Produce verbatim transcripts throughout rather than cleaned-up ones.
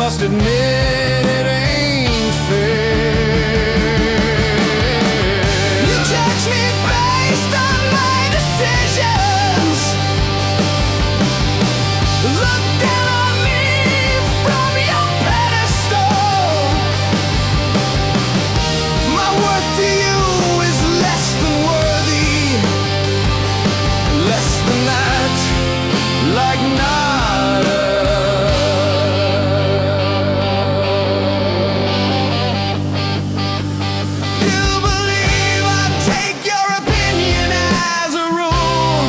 must admit it ain't fair. You judge me based on my decisions. Look down on me from your pedestal. My worth to you is less than worthy, less than that, like nada. You believe I take your opinion as a rule.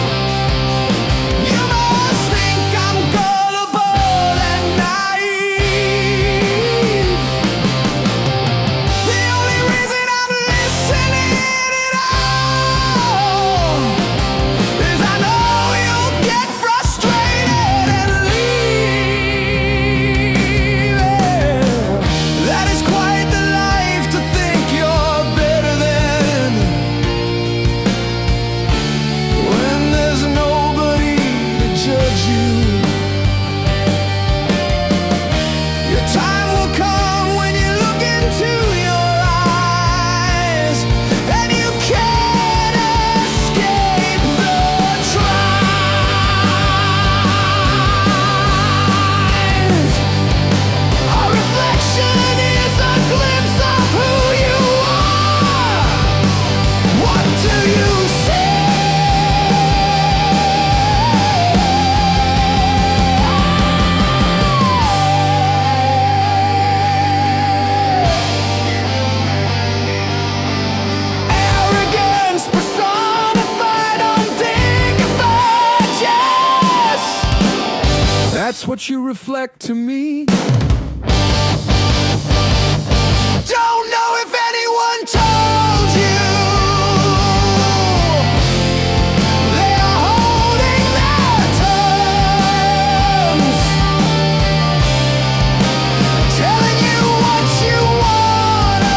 You must think I'm gullible and naive. The only reason I'm listening at all is I know you'll get frustrated and leave. That is quite the life to think you're better than, when there's nobody to judge you. Your time will come when you look into your eyes, and you can't escape the trials. Our reflection is a glimpse of who you are. What do you see? Arrogance personified, undignified, yes. That's what you reflect to me. Don't know if anyone told you they are holding their tongues, telling you what you wanna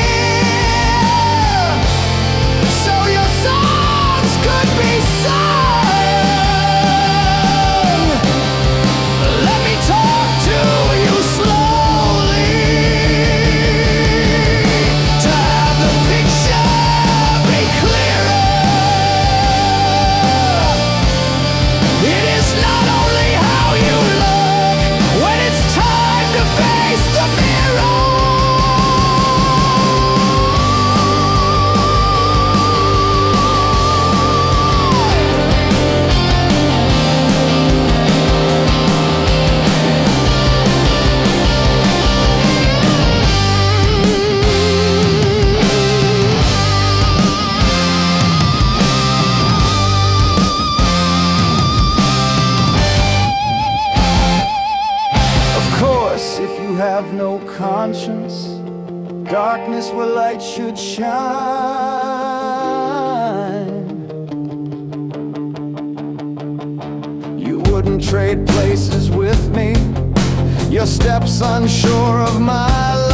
hear, so your songs could be sung. Let me talk to you slowly, to have the picture be clearer. It is not only how you look when it's time to face the mirror. Of course, if you have no conscience, darkness where light should shine. You wouldn't trade places with me, your steps unsure of my